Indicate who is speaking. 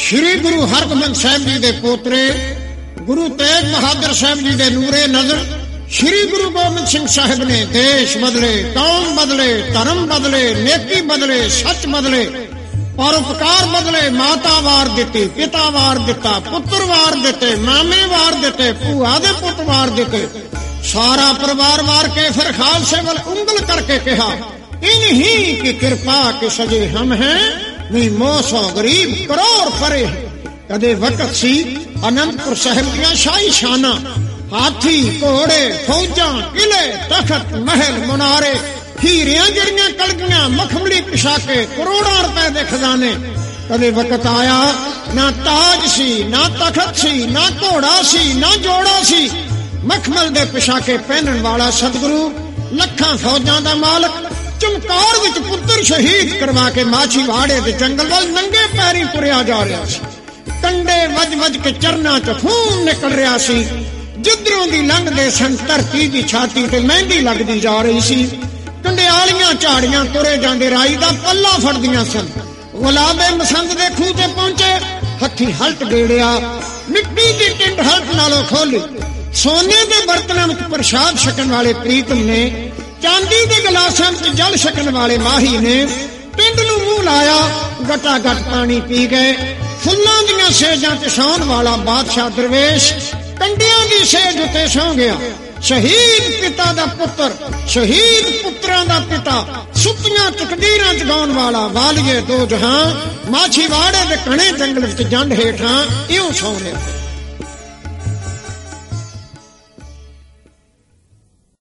Speaker 1: श्री गुरु हरगोबिंद साहिब जी के पोतरे गुरु तेग बहादुर साहिब जी के नूरे नजर श्री गुरु गोबिंद सिंह साहिब ने देश बदले, कौम बदले, धर्म बदले, नेकी बदले, सच बदले, परोपकार बदले। माता वार दिती, पिता वार दिता, पुत्र वार दिते, मामे वार दिते, भूआ दे पुत वार दिते, सारा परिवार वार के फिर खालसे वाल उंगल करके कहा इन्हीं की कृपा के सजे हम हैं, नहीं मोसो गरीब करोड़ परे। कदे वक्त सी अनंतपुर साहिब दियां शाही शाना, हाथी घोड़े फौजा किले तखत महल मुनारे, हीरियां जड़ियां कलगियां मखमली पिशाके करोड़ों रुपए दे खजाने। कदे वक्त आया ना ताज सी, ना तखत सी, ना घोड़ा सी, ना जोड़ा सी, मखमल दे पिशाके पहनन वाला सतगुरु लखां फौजां दा मालक चमकार विच पुत्र शहीद करवा के माछीवाड़े दे जंगल वाल नंगे पैरी तुरिया जा रहा सी। कंडे वज वज के चरना च खून निकल रहा सी। जिधरों दी लंघदे सन धरती दी छाती ते मेहंदी लगदी जा रही सी। कंडियालियां झाड़ियां तुरे जांदे राई दा पल्ला फड़दियां सन। गुलाबे मसंद दे खूह ते पहुंचे, हथी हल्ट गेड़िया, मिट्टी दी टिंड हल्ट नालों खोली। सोने दे बर्तनां विच प्रसाद छकण वाले प्रीतम ने, चांदी दे गिलासां विच जल छकण वाले माही ने टिंड नूं मूंह लाया, गटा गट पानी पी गए। फुल्लां दियां सेजां ते सौण वाला बादशाह दरवेश कंडियां दी सेज उत्ते सौ गया। शहीद पिता दा पुत्र, शहीद पुत्रां दा पिता, सुतियां तकदीरां जगाउण वाला वालिए दो जहां, माछीवाड़े दे घने जंगल विच जंड हेठां इउं सौ रहा।